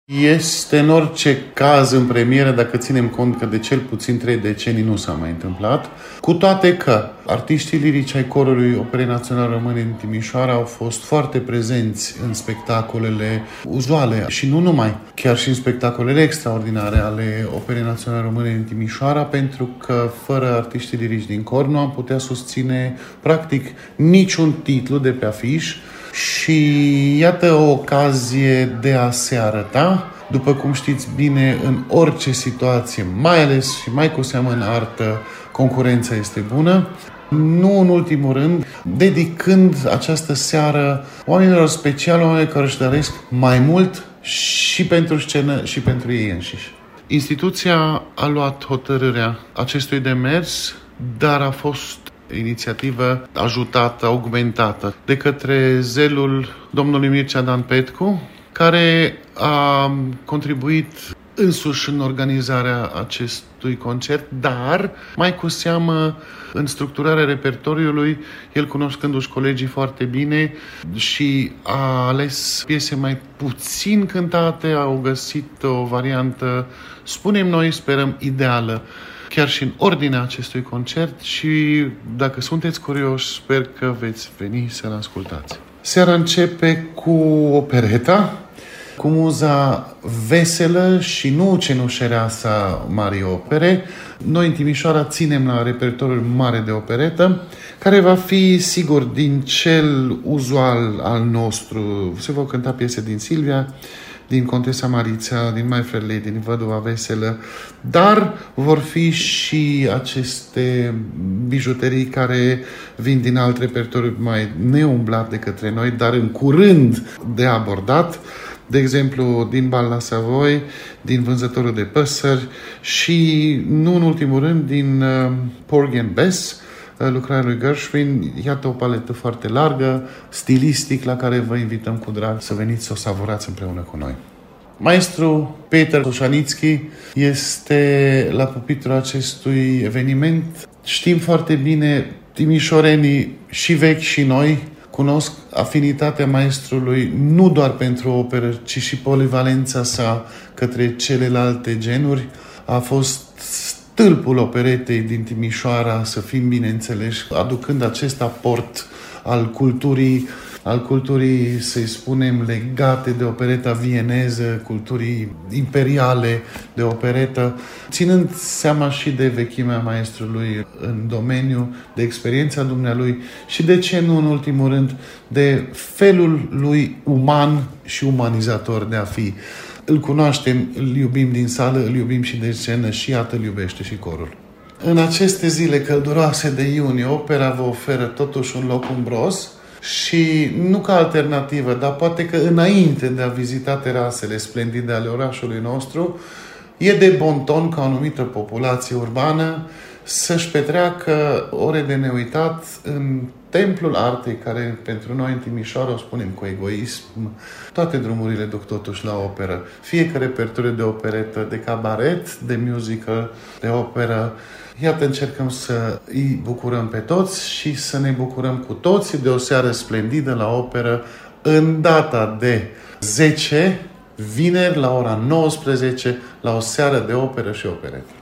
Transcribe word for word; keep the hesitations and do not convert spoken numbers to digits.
Este în orice caz în premieră, dacă ținem cont că de cel puțin trei decenii nu s-a mai întâmplat, cu toate că artiștii lirici ai Corului Operei Naționale Române din Timișoara au fost foarte prezenți în spectacolele uzuale și nu numai, chiar și în spectacolele extraordinare ale Operei Naționale Române din Timișoara, pentru că fără artiștii lirici din Cor nu am putea susține practic niciun titlu de pe afiș. Și iată o ocazie de a se arăta, după cum știți bine, în orice situație, mai ales și mai cu seamă în artă, concurența este bună. Nu în ultimul rând, dedicând această seară oamenilor speciali, oameni care își doresc mai mult și pentru scenă și pentru ei înșiși. Instituția a luat hotărârea acestui demers, dar a fost inițiativă ajutată, augmentată de către zelul domnului Mircea Dan Petcu, care a contribuit însuși în organizarea acestui concert, dar mai cu seamă în structurarea repertoriului, el cunoscându-și colegii foarte bine și a ales piese mai puțin cântate, au găsit o variantă, spunem noi, sperăm, ideală, chiar și în ordinea acestui concert și dacă sunteți curioși, sper că veți veni să-l ascultați. Seara începe cu opereta, cu muza veselă și nu cenușereasa marii opere. Noi în Timișoara ținem la repertoriul mare de operetă, care va fi, sigur, din cel uzual al nostru. Se vor cânta piese din Silvia, din Contesa Marița, din My Fair Lady, din Văduva Veselă, dar vor fi și aceste bijuterii care vin din alt repertoriu mai neumblat de către noi, dar în curând de abordat, de exemplu din Bal la Savoy, din Vânzătorul de Păsări și, nu în ultimul rând, din uh, Porgy and Bess, lucrarea lui Gershwin. Iată o paletă foarte largă, stilistic, la care vă invităm cu drag să veniți să o savurați împreună cu noi. Maestru Peter Toșanițchi este la pupitrul acestui eveniment. Știm foarte bine, timișorenii și vechi și noi cunosc afinitatea maestrului nu doar pentru operă, ci și polivalența sa către celelalte genuri. A fost stâlpul operetei din Timișoara, să fim bineînțeleși, aducând acest aport al culturii, al culturii, să-i spunem, legate de opereta vieneză, culturii imperiale de operetă, ținând seama și de vechimea maestrului în domeniu, de experiența dumnealui și, de ce nu în ultimul rând, de felul lui uman și umanizator de a fi. Îl cunoaștem, îl iubim din sală, îl iubim și de scenă și iată îl iubește și corul. În aceste zile călduroase de iunie, opera vă oferă totuși un loc umbros și nu ca alternativă, dar poate că înainte de a vizita terasele splendide ale orașului nostru, e de bon ton ca o anumită populație urbană să-și petreacă ore de neuitat în templul artei, care pentru noi în Timișoara, o spunem cu egoism, toate drumurile duc totuși la operă. Fie că repertoriu de operetă, de cabaret, de musical, de operă. Iată, încercăm să îi bucurăm pe toți și să ne bucurăm cu toții de o seară splendidă la operă în data de zece, vineri, la ora nouăsprezece, la o seară de operă și operetă.